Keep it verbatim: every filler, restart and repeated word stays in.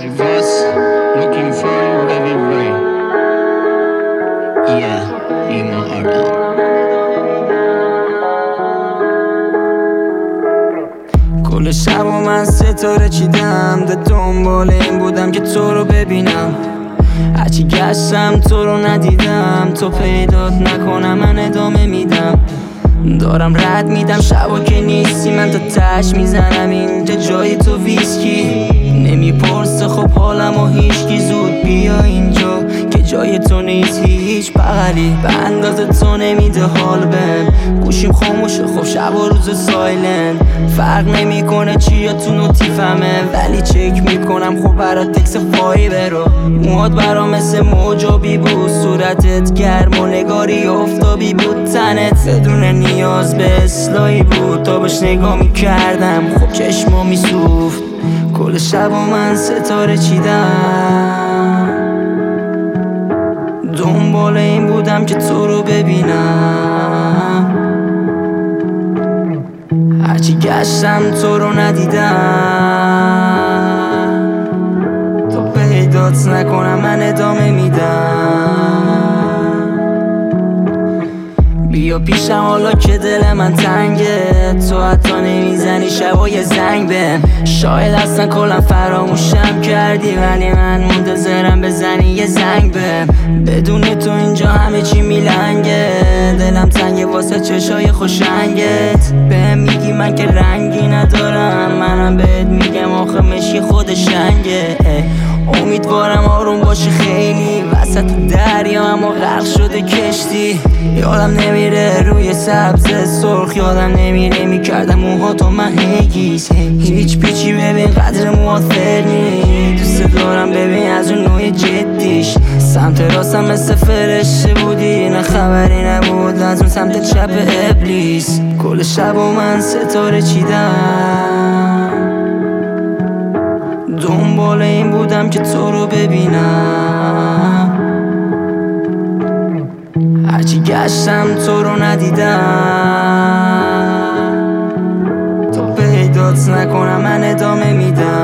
Reverse, looking for you everywhere. Yeah, you my heart out. کل شب و من ستاره چیدم، ده دنبال این بودم که تو رو ببینم. هرچی گشتم تو رو ندیدم، تو پیدات نکنم من ادامه میدم. دارم رد میدم شبا که نیستی، من تا تش میزنم اینجا جای تو ویسکی. نمیپرسه خب حالم و هیچکی، زود بیا اینجا که جای تو نیست هیچ بغلی. به اندازه تو نمیده حال بهم، گوشیم خاموشه خب شب و روز سایلند. فرق نمیکنه چیا تو نوتیفمه، ولی چک میکنم خب برات تکس فایبر رو. موهات برام مثل موجابی بود، صورتت گرم و نگاری افتابی بود، تنت بدون نیاز به اصلاحی بود. تا بهش نگاه میکردم خب چشما میسوفت. کل شب و من ستاره چیدم، دنبال این بودم که تو رو ببینم. هرچی گشتم تو رو ندیدم، تو پیدات نکنم من ادامه میدم. بیا پیشم حالا که دل من تنگه، تو حتی نمیزنی شبای زنگ بهم. شاید اصلا کلا فراموشم کردی، ولی من منتظرم بزنی یه زنگ بهم. بدون تو اینجا همه چی میلنگه، دلم تنگه واسه چشای خوشنگت. بهم میگی من که رنگی ندارم، منم بهت میگم آخه مشی خود شنگه. امیدوارم آروم باشی خیلی، وسط دریا اما غرق شده کشتی. یادم نمیره روی سبز سرخ، یادم نمیره میکردم موهاتو من هیگیز. هیچ پیچی ببین قدر موافر نی، دوست دارم ببین از اون نوع جدیش. سمت راستم مثل فرشته بودی، نه خبری نبود از اون سمت چپ ابلیس. کل شب و من ستاره چیدم، دنبال این بودم که تو رو ببینم. هرچی گشتم تو رو ندیدم، تو پیدات نکنم من ادامه میدم.